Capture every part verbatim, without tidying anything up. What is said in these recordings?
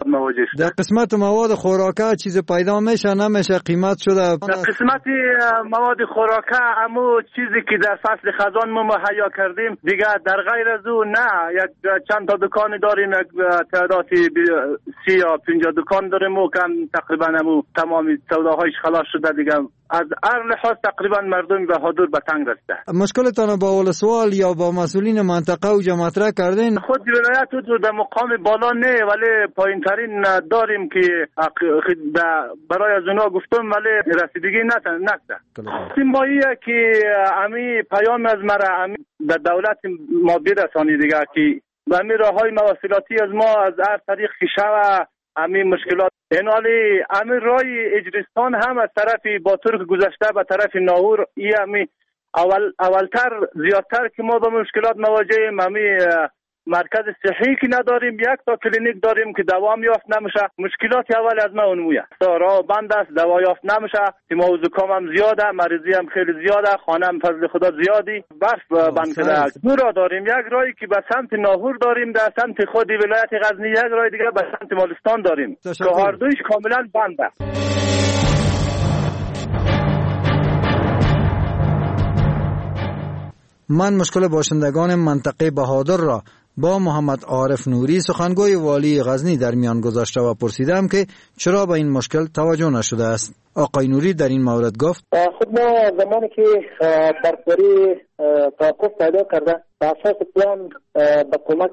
مواجه شده. در قسمت مواد خوراکه چیز پیدا میشه نمیشه قیمت شده؟ در قسمت مواد خوراکه همو چیزی که در فصل خزان ما مهیا کردیم دیگه در غیر از او نه. یک چند تا دکان داریم، یک تعدادی سی یا پنجاه دکان داریم و کم تقریبا همو تمامی سوداهایش خلاص شده دیگه. از هر لحاظ تقریبا مردم بهادر به تنگ رسیده. مشکلتان با ولسوال یا با مسئولین منطقه و مطرح کردین؟ خود ولایت تو در مقام بالا نه ولی پایین ترین داریم که برای از اونا گفتم ولی رسیدگی نکرده. سیماییه که امی پیام از مرا امی در دولت ما برسانی دیگه که امی راههای مواصلاتی از ما از هر طریق که شوه امی مشکلات این حالی امی رای اجرستان هم از طرف با ترک گذشته به طرف ناهور ای امی اول اولتر زیادتر که ما با مشکلات مواجهیم. امی مرکز صحی که نداریم، یک تا کلینیک داریم که دوام یافت نمیشه. مشکلات اول از ما اونمویه. راه بند است، دوا یافت نمیشه. تیما و زکام هم زیاده، مریضی هم خیلی زیاده، خانه هم فضل خدا زیادی برف بند کرده. دو راه داریم، یک راهی که به سمت ناهور داریم، در سمت خود ولایت غزنی، یک راه دیگه به سمت مالستان داریم که هر دویش کاملا بنده. من مشکل باشندگان منطقه بهادر را با محمد عارف نوری سخنگوی والی غزنی در میان گذاشته و پرسیدم که چرا به این مشکل توجه نشده است. آقای نوری در این مورد گفت خود ما زمانی که برفباری توقف پیدا کرده به اساس پلان به کمک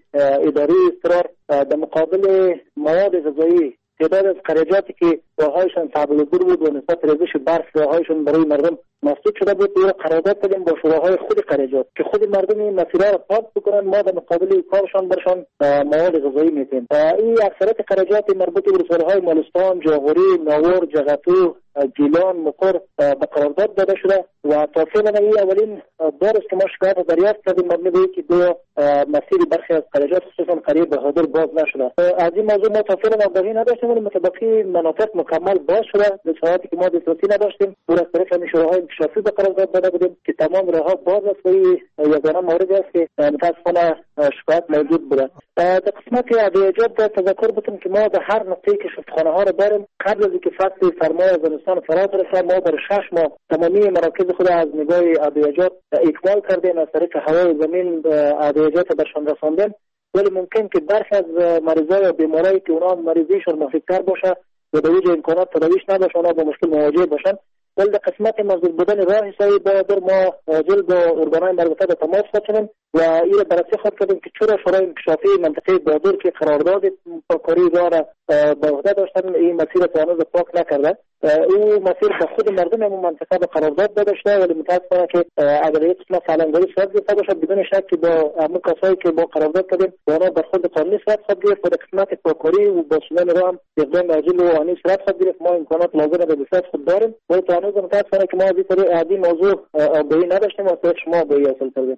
اداره اضطرار در مقابل مواد غذایی تعداد از خراجاتی که راههایشان صعب العبور بود و نسبت ریزش برف راههایشان برای مردم مسدود شده بود، او را قرارداد کردیم با شوراهای خود خراجات که خود مردم این مسیرها را پاک بکنن، ما در مقابل کارشان برشان مواد غذایی میتیم. این اکثریت خراجات مربوط به رساله‌های مالستان، جاغوری، ناور، جغتو، گیلان، مقر به قرارداد داده شده و تا فعلا این اولین بار است که ما شکایت دریافت کردیم مبنی به اینکه دو مسیر برخی از خراجات خصوصا قریب بهادر باز نشده. از این موضوع ما تا فعلا آگاهی نداشتیم ولی متبقی مناطق مکمل باز شده. به صورتی که ما دسترسی نداشتیم او را از طریق همین شوراهای انکشافی به قرارداد داده بودیم که تمام راهها باز است و این یگانه موردی است که متاسفانه شکایت موجود بوده. در قسمت ادویجات تذکر بدم که ما در هر نقطه‌ای که شفتخانه ها را داریم قبل از اینکه فصل سرمای زمستان فرا برسه ما برای شش ماه تمامی مراکز خود از نگاه ادویجات اکمال کردیم، از طریق هوای زمین ادویجات برشان رساندیم. ولی ممکن که برخی از مریضای و بیمارایی که اونا مریضیشون مخفیفتر باشه و به وجه امکانات تداویش نباشه اونا با مشکل مواجه باشن. ولی در قسمت مزدور بودن راه حسابی بهادر ما عاجل با ارگانهای مربوطه به تماس باشیم و این را بررسی خود کردیم که چرا شورای انکشافی منطقه بهادر که قرارداد پاککاری راه را به عهده داشتن این مسیر را هنوز پاک نکرده. او مسیر به خود مردم همون منطقه به قرارداد داده شده ولی متاسفانه که اگر یک قسمت سالنگاری صورت گرفته باشه بدون شک که با همون کسایی که با قرارداد کردیم با اونا بر خود قانونی صورت خود گرفت و در قسمت پاککاری و با شدن راه هم اقدام عاجل و آنی صورت خود گرفت. ما امکانات لازم را به دست خود داریم ولی تا هنوز متاسفانه که ما از این موضوع آگاهی نداشتیم و از شما آگاهی حاصل کردیم.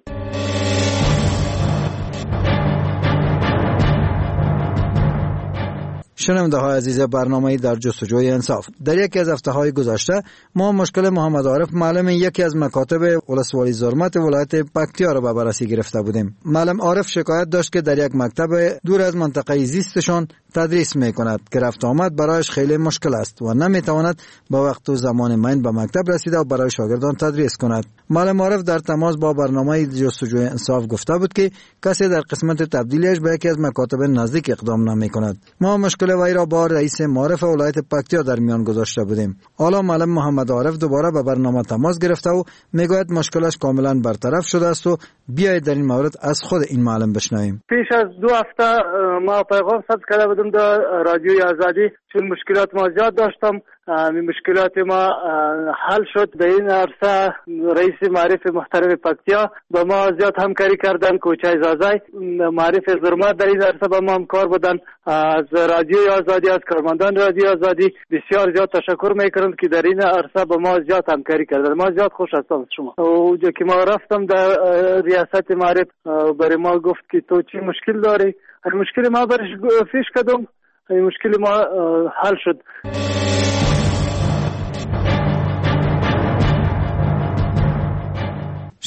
شنونده های عزیز برنامه در جستجوی انصاف، در یکی از هفته های گذشته ما مشکل محمد عارف معلم یکی از مکاتب ولسوالی زرمت ولایت پکتیا را به بررسی گرفته بودیم. معلم عارف شکایت داشت که در یک مکتب دور از منطقه زیستشان تدریس می کند که رفت آمد برایش خیلی مشکل است و نمی تواند با وقت و زمان معین به مکتب رسیده و برای شاگردان تدریس کند. معلم عارف در تماس با برنامه جستجوی انصاف گفته بود که کسی در قسمت تبدیلیش به یکی از مکاتب نزدیک اقدام نمی کند. ما مشکل وی را با رئیس معارف ولایت پکتیا در میان گذاشته بودیم. حالا معلم محمد عارف دوباره به برنامه تماس گرفته و میگوید مشکلش کاملا برطرف شده است و بیایید در این مورد از خود این معلم بشنویم. پیش از دو هفته ما پیغام ثبت کرده بودم در رادیوی آزادی چون مشکلات ما زیاد داشتم. این مشکلات ما حل شد. به این عرصه رئیس معارف محترم پکتیا با ما زیاد همکاری کردن. کوچای زازای معارف زرمت در این عرصه با ما همکار بودن. از رادیوی آزادی، از کارمندان رادیوی آزادی بسیار زیاد تشکر میکنم که در این عرصه با ما زیاد همکاری کردن. ما زیاد خوش هستم از شما. اونجا که ما رفتم در ریاست معارف برای ما گفت که تو چی مشکل داری؟ این مشکل ما برش پیش کردم. این مشکل ما حل شد.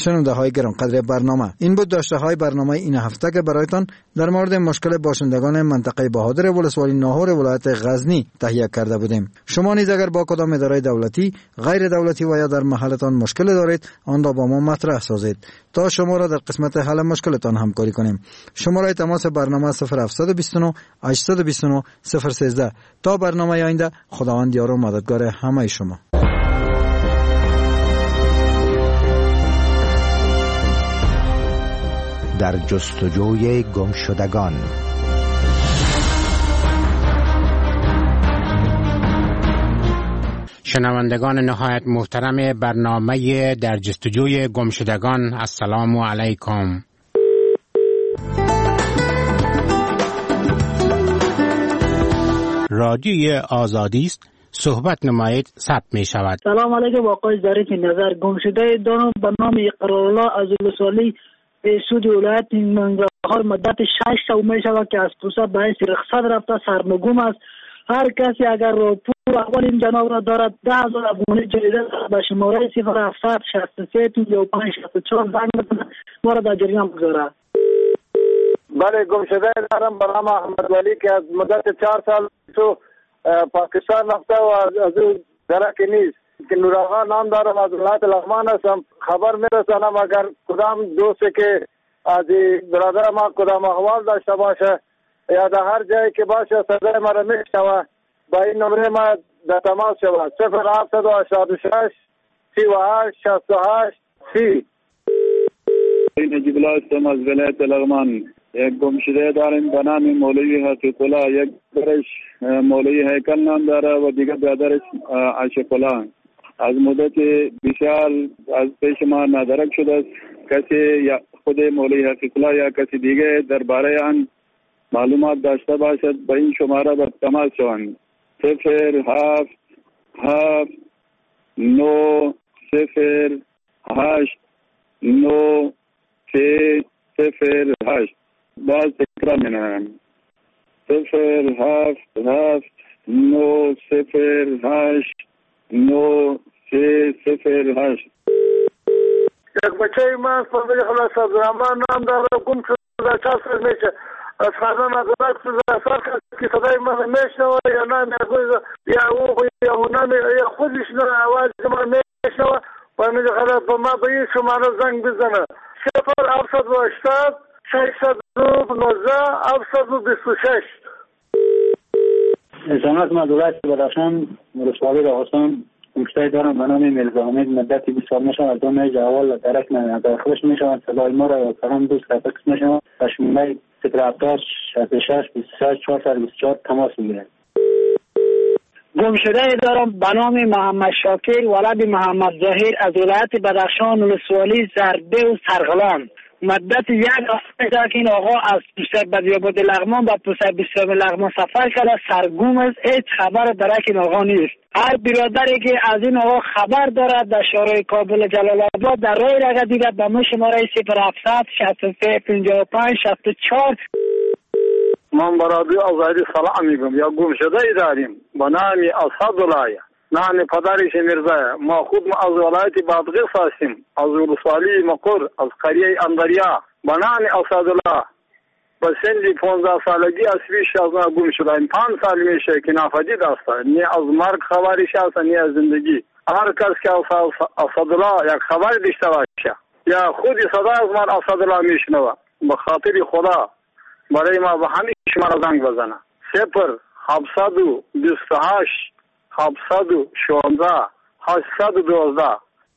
شنونده های گرانقدر برنامه، این بود داشته های برنامه این هفته که برایتان در مورد مشکل باشندگان منطقه بهادر ولسوالی ناهور ولایت غزنی تهیه کرده بودیم. شما نیز اگر با کدام اداره دولتی، غیر دولتی و یا در محلتان مشکل دارید، آن را با ما مطرح سازید تا شما را در قسمت حل مشکلتان همکاری کنیم. شماره تماس برنامه صفر هفت دو نه هشت دو نه صفر یک سه. تا برنامه آینده، خداوند یار و مددگار همه شما. در جستجوی گمشدگان. شنوندگان نهایت محترم برنامه در جستجوی گمشدگان، السلام علیکم. رادیوی آزادی است، صحبت نمایید، ثبت می شود. سلام علیکم آقای ظریف نظر. گمشده دانم به نام اقرارالله از ولسوالی سود ولایت منگاهار مدت شش سال می شود که از پوسه باعث رخصت رفته سرنگون است. هر کسی اگر راپور اول این جناب را دارد ده هزار افغانی جریده به شماره صفر هفت شصت و سه پنجاه و پنج شصت و چهار زنگ بزنه ما را در جریان بگذاره. بله، گمشده دارم به نام احمد ولی که از مدت چهار سال تو پاکستان رفته و از او درک نیست که نوراغا نام دارم، از ولایت لغمان هستم. خبر میرسانم اگر کدام دوستی که از برادر ما کدام احوال داشته باشه یا در هر جایی که باشه صدای ما را میشنوه با این نمره ما در تماس شود صفر هفت دو هشتاد و شش سی و هشت شصت و هشت سی. نجیب الله هستم از ولایت لغمان. یک گمشده داریم به نام مولوی حقیق الله، یک برش مولوی هیکل نام داره و دیگر برادرش عاشق الله. از مدت بسیار از پیش ما ندرک شده است. کسی یا خود مولوی حقیق الله یا کسی دیگه درباره آن معلومات داشته باشد به این شماره به تماس شوند. صفر هفت هفت نو صفر هشت نو سه صفر هشت. باز تکرار می‌کنم صفر هفت هفت نو صفر هشت نو سه صفر هشت. یک بچه من فضل خلاص عبدالرحمن نام داره، گم شده در چهار سال میشه. از خانه نظرک شده سال که صدای من میشنوه یا نه یا او یا اونم یا خودش نه آواز من میشنوه و میگه خلاص با ما به این شماره زنگ بزنه صفر هفتصد و هشتاد ششصد و نوزده هفتصد و بیست و شش. سلامت ما دولت بدخشان ولسوالی راغستان گمشده دارم به نام میرزا حمید مدت بیست سال میشم. از دو میج اول درک ندارم خوش میشم صدای ما را سلام دوست کتک میشم و شماره صفر هفتاد شصت و شش بیست و شش چهارصد و بیست و چهار تماس میگیرم. گمشده دارم به نام محمد شاکر ولد محمد ظاهر از ولایت بدخشان ولسوالی زرده و سرغلان. مدت یک هفته که این آقا از پوسه بدیاباد لغمان و پوسه بیستم لغمان سفر کرده سرگم است، هیچ خبر درک این آقا نیست. هر برادری که از این آقا خبر دارد در شارع کابل جلال آباد در راه رگه دیگر به ما شماره صفر هفتصد شصت و سه پنجاه و پنج شصت و چهار. من برادری آزادی سلام میگم. یا گمشده ای داریم به نام اسدالله، نام پدرش میرزا. ما خود ما از ولایت بادغیس هستیم، از ولسوالی مقر، از قریه اندریا به نام اسدالله. به سن پانزده سالگی از پیش از ما گم شدیم. پنج سال میشه که ناپدید است، نه از مرگ خبرش است نه از زندگی. هر کس که از اسدالله یک خبر داشته باشه یا خودی صدا از من اسدالله میشنوه به خاطر خدا برای ما به همین شماره زنگ بزنه صفر هفتصد و بیست و هشت هفتصد و شانزده هشتصد و دوازده.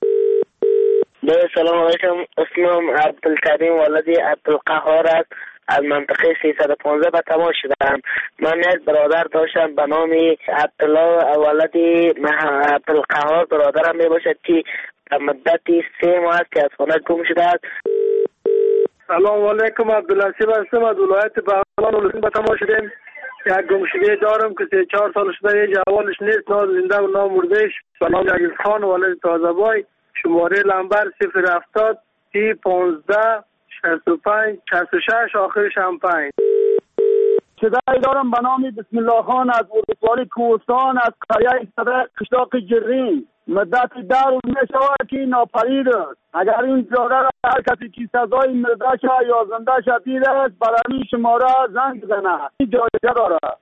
سلام علیکم. اسمم عبدالکریم ولدی عبدالقهار است. از منطقه سیصد و پانزده به تماس شدم. من یک برادر داشتم به نام عبدالله ولدی عبدالقهار. برادرم می باشد که مدتی سه ماه است که از خانه گم شده است. سلام علیکم. عبدالنصیب هستم از ولایت بغلان ولسوالی به تماس شدیم. یک گمشده دارم که سه چهار سال شده یه جوالش نیست، نه زنده و نه مردهش. به نام عزیز خان ولد تازه‌بای. شماره لمبر صفر هفتاد سی پانزده شصت و پنج شصت و شش آخرش هم پنج. صدای دارم به نام بسم الله خان از ولسوالی کوهستان از قریه صدر قشلاق جرین. مدت در روز می شود که ناپدید است. اگر این برادر هر کسی که سزای مرده شد یا زنده شد دید است برای شماره زنگ بزنه. این جایزه دارد.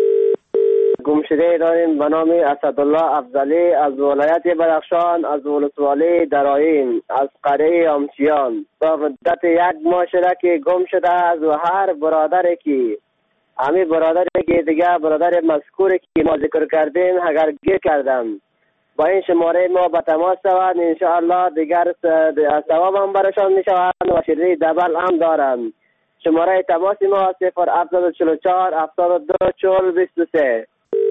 گمشده داریم به نام اسدالله افضلی از ولایت بدخشان، از ولسوالی درایم، از قریه آمچیان. تا مدت یک ماه شده که گم شده است و هر برادری که همین برادری که دیگه برادر مذکوری که ما ذکر کردیم اگر گیر کردم با این شماره ما به تماس شوند، انشاءالله دیگر ثواب هم برشان می شوند و شیرینی دبل هم دارند. شماره تماس ما صفر هفتصد و چهل و چهار هفتاد و دو چهل بیست و سه.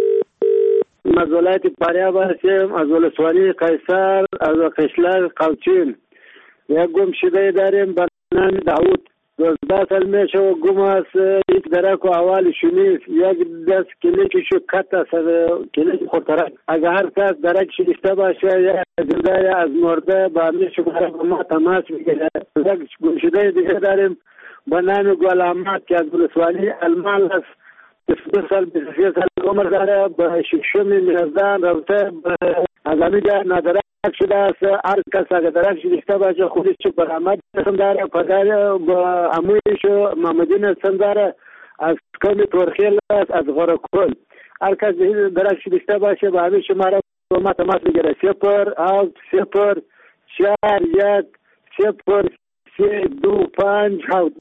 از ولایت فاریاب هستیم، از ولسوالی قیصر، از قشلر قلچین. یک گم شده داریم به نام داوود. دوازده سال میشه و گم است. یک درک و احوالش نیست. یک دست کلیکشو کت است، کلیک خورترک. اگر هر کس درکش داشته باشه یا زنده از مرده با همین شماره با ما تماس میگیره. یک گم شده دیگه داریم به نام گل احمد که از ولسوالی المال است. بیست سال بیست و سه سال عمر داره. به ششم میزدن رفته از همینجا ندرک شده است. هر کس اگر درک داشته باشه خودش برآمد اسم داره. پدر با عمویش محمدین اسم داره از قوم تورخیل است، از غرکل. هر کس درک داشته باشه با همین شماره با ما تماس بگیره. صفر هفت صفر چهار یک صفر سه دو پنج هفت.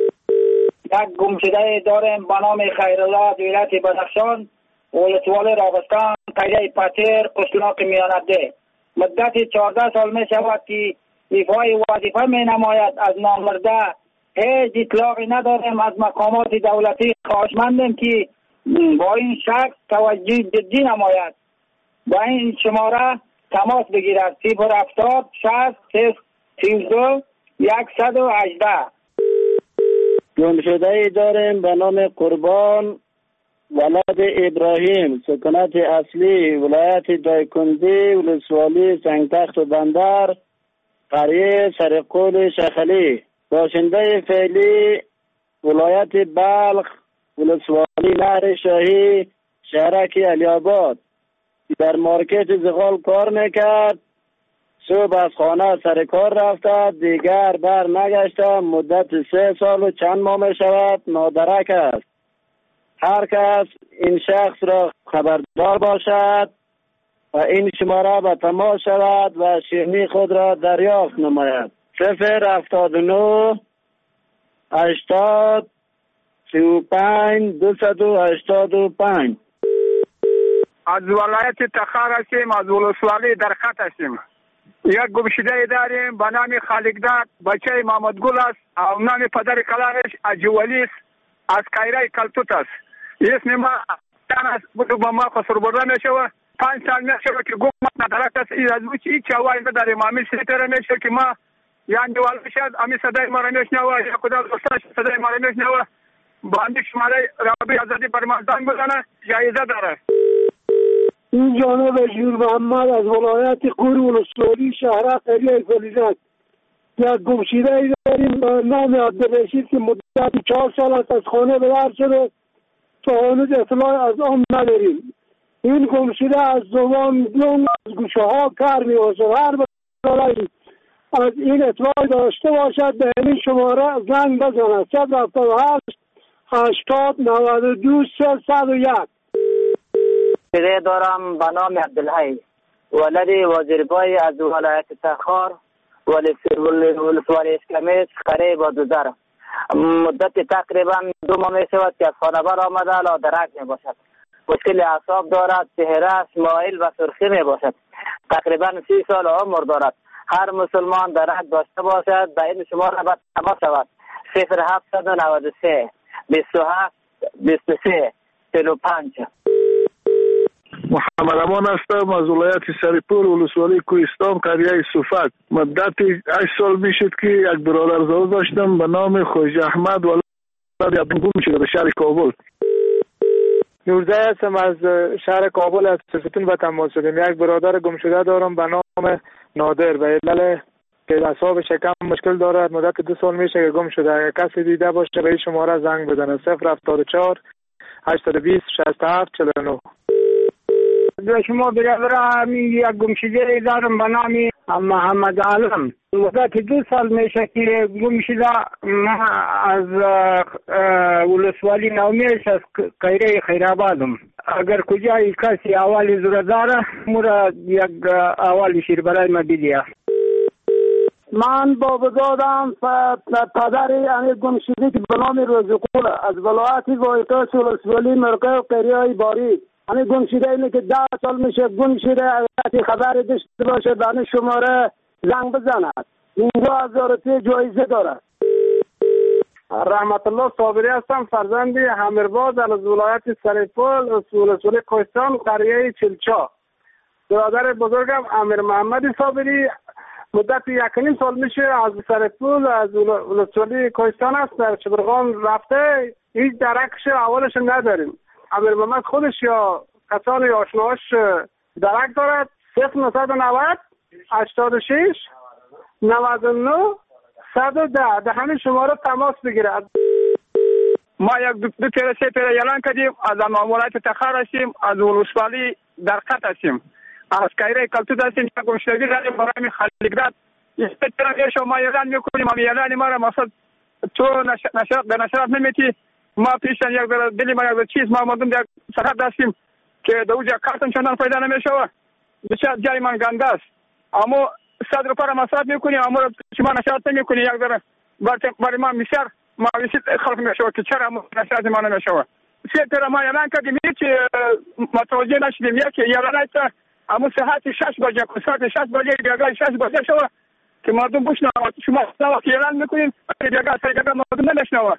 یک گمشده داریم به نام خیرالله ولایت بدخشان، ولسوالی راغستان، قریه پتیر، قشلاق میانده. مدت چهارده سال می شود که ایفای وظیفه می نماید. از نامرده هیچ اطلاقی نداریم. از مقامات دولتی خواهشمندیم که با این شخص توجه جدی نماید. با این شماره تماس بگیرد. صفر هفتاد شصت سیزده صد و هجده. گمشده داریم به نام قربان، ولد ابراهیم، سکنت اصلی ولایت دایکنزی، ولسوالی سنگتخت و بندر، قریه سرقول شخلی. باشنده فعلی ولایت بلخ، ولسوالی نهر شاهی، شهرک علی‌آباد. در مارکت زغال کار میکرد. صبح از خانه سر کار رفته، دیگر بر نگشته. مدت سه سال و چند ماه می شود نادرک است. هر کس این شخص را خبردار باشد و این شماره به تماس شود و شیرینی خود را دریافت نماید. صفر هفتاد و نه هشتاد سی و پنج دویست و هشتاد و پنج. از ولایت تخار هستیم، از ولسوالی در خط هستیم. یک گمشده داریم به نام خالقداد، بچه محمد گل است. او نام پدر کلانش اجولی است، از قیره کلتوت است. اسم ما تن است، بودو با ما خسر برده می شود. پنج سال می شود که گم ندارد است. این از اوچی هیچ هوایی نداریم. امی سیتره می شود که ما یا اندوال بشد، امی صدای ما را می شنوه، یا خدا دوستاش صدای ما را می شنوه. با امی شماره رابی ازادی بر ما زنگ بزنه، جایزه داره. این جانب جور محمد از ولایت قور ولسوالی شهر قریه فلیزک. یک گمشده داریم به نام عبدالرشید که مدت چهار سال است از خانه به در شده تا هنوز اطلاع از آن نداریم. این گمشده از زبان دون از گوشه ها کار می باشد. هر برای از این اطلاع داشته باشد به این شماره زنگ بزند. صفر هفتاد و هشت هشتاد نود و دو صد و یک. شده دارم به نام عبدالحی، ولد وزیربای از ولایت تخار، ولسوالی اسکمیس، قریه بادوزر. مدت تقریبا دو ماه می شود که از خانه بر آمده، لادرک می باشد. مشکل اعصاب دارد، چهرهش مایل و سرخی می باشد. تقریبا سی سال عمر دارد. هر مسلمان درک داشته باشد به این شماره باید تماس شود. صفر هفتصد و نود و سه بیست و هفت بیست و سه چهل و پنج. محمد امان هستم از ولایت سرپور، ولسوالی کوهستان، قریه صفت. مدت هشت سال میشد که یک برادر زاده داشتم به نام خواجه احمد، ولد گم شده به شهر کابل. نورزه هستم از شهر کابل، از ستون به تماس شدیم. یک برادر گم شده دارم به نام نادر، به علت که اعصاب شکم مشکل دارد. مدت دو سال میشه که گم شده. اگر کسی دیده باشه به این شماره زنگ بزنه. صفر هفتاد و چهار هشتاد و بیست شصت و هفت چهل و نه. شما برادر همین یک گمشده دارم به نام محمد عالم. مدت دو سال میشه که گمشده. من از ولسوالی نومیش از قیره خیرآبادم. اگر کجای کسی اوالی ضرورت داره مرا یک اوالی شیر برای ما بدید. من بابا دادم پدر امیر گمشده که به نام روزقول از ولایت وایتاس ولسوالی مرقه و قریه باری. امیر گمشده اینه که ده سال میشه گمشده. اگر خبر داشته باشه دانش شماره زنگ بزند. اینجا هزار جایزه داره. رحمت الله صابری هستم، فرزند همیرباد از ولایت سرپل ولسوالی کوهستان قریه چلچا. برادر بزرگم امیر محمد صابری مدت یک نیم سال میشه از سرپل از ولسوالی کوهستان است در چبرغان رفته. هیچ درکش اولش نداریم. امیر محمد خودش یا کسان آشناش درک دارد. صفر نهصد و نود هشتاد و شش نود و نه صد و ده ده همین شماره تماس بگیرد. ما یک دو, دو تیره سه تیره اعلان کردیم از مامورات تخار هستیم، از ولسوالی در خط هستیم، از کایره کلتود هستیم. یک گمشدگی داریم برای خلیقداد. یک تیره شما ما اعلان میکنیم. ما اعلان ما را مقصد تو نشرات به نشرات نمیتی. ما پیشن یک دلی ما یک چیز ما مردم یک سرحد هستیم که دوجه کارتون چندان فایده نمیشوه. بسیار جای من گنده است. اما صد روپا را مصرف میکنیم، اما شما نشرات نمیکنی. یک ذره برای ما بسیار مایوسی خلق میشوه که چرا نشرات ما نمیشوه. سه تیره ما اعلان کردیم هیچ متوجه نشدیم. یک اعلان است اما ساعت شش بجه ساعت شش بجه بیاگاه شش بجه شوه که مردم بشنوه. شما وقتی اعلان میکنین بیاگاه سه بیاگاه مردم نمیشنوه.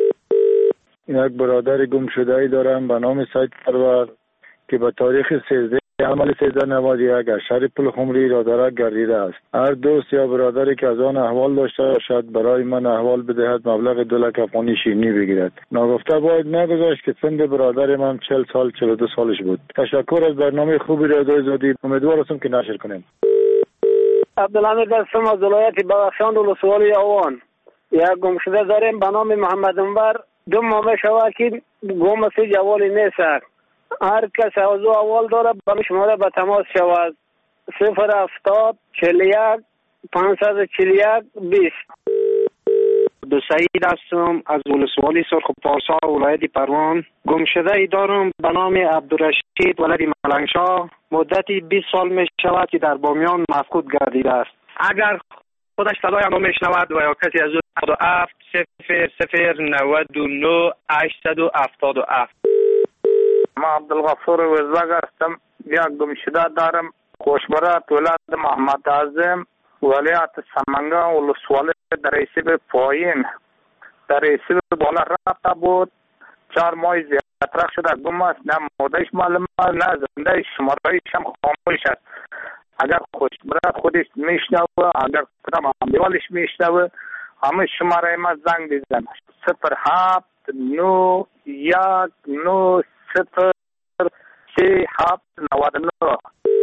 یک برادر گم شده ای دارم به نام سید پرور که به تاریخ سیزده عمل سیزده نود و یک از شهر پلخمری را دارد گردیده است. هر دوست یا برادری که از آن احوال داشته باشد برای من احوال بدهد مبلغ دو لک افغانی شیرینی بگیرد. ناگفته باید نگذاشت که سن برادر من چهل سال چهل و دو سالش بود. تشکر از برنامه خوبی را دادید. امیدوار هستم که نشر کنیم. عبدالحمید هستم از ولایت بدخشان ولسوالی آوان. یک گمشده داریم به نام محمد انور. دو ماه شود که گم سی جوالی نیست. هر کس از او اول داره به شماره به تماس شود. صفر هفتاد چهل و یک پانصد و چهل و یک بیست. دو سعید هستم از ولسوالی سرخ پارسا ولایت پروان. گمشده ای دارم به نام عبدالرشید ولد ملنگشاه. مدتی بیست سال می شود که در بامیان مفقود گردیده است. اگر خودش صدای ما میشنود و یا کسی از او هفتاد و هفت صفر صفر نود و نه هشتصد و هفتاد و هفت. ما عبدالغفور وزلگ هستم. یک گمشده دارم. خوشبرات ولایت محمد اعظم ولایت سمنگان ولسوالی در ریسیب پایین در ریسیب بالا رفته بود. چهار ماه زیادتر شده گم است. نه مادهش معلوم است نه زنده شمارهایش هم خاموش است. اگر خوشبرات خودش میشنوه اگر کدام امیوالش میشنوه همه شماره ما زنگ بزن. صفر هفت نو یک نو صفر سه هفت نود و نه.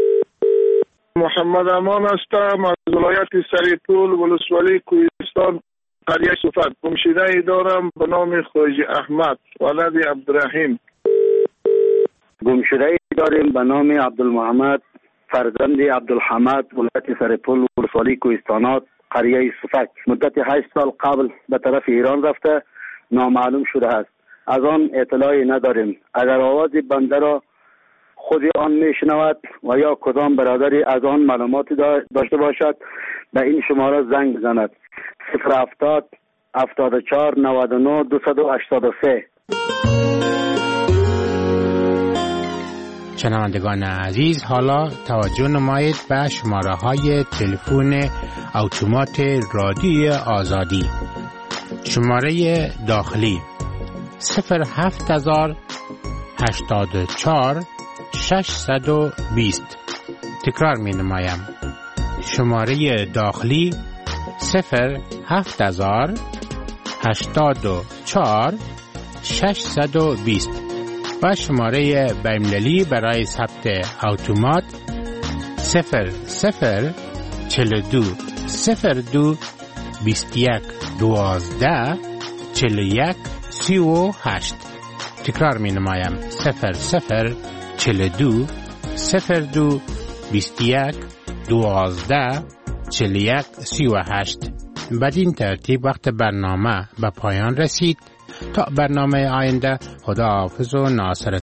محمد امان هستم از ولایت سرپل ولسوالی کوهستان قریه صفت. گمشده ای دارم به نام خواجه احمد ولد عبدالرحیم. گمشده ای داریم به نام عبدالمحمد فرزند عبدالحمد ولایت سرپل ولسوالی کوهستانات قریه صفت. مدت هشت سال قبل به طرف ایران رفته نامعلوم شده است. از آن اطلاعی نداریم. اگر آواز بنده را خود آن میشنود و یا کدام برادری از آن معلوماتی داشته باشد به این شماره زنگ بزند. صفر هفتاد هفتاد و چهار نود و نه دویست و هشتاد و سه. شنوندگان عزیز، حالا توجه نمایید به شماره های تلفن اتومات رادیوی آزادی. شماره داخلی صفر هفت هزار هشتاد و چهار ششصد و بیست. تکرار می نمایم. شماره داخلی صفر هفت هزار هشتاد و چهار ششصد و بیست و شماره بین‌المللی برای ثبت اتومات صفر صفر چهل و دو صفر دو بیست و یک دوازده چهل و یک سی و هشت. تکرار می نمایم. صفر صفر چهل و دو صفر دو بیست یک دوازده چهل و یک سی و هشت. بدین ترتیب وقت برنامه به پایان رسید. تا برنامه آینده، خدا حافظ و ناصر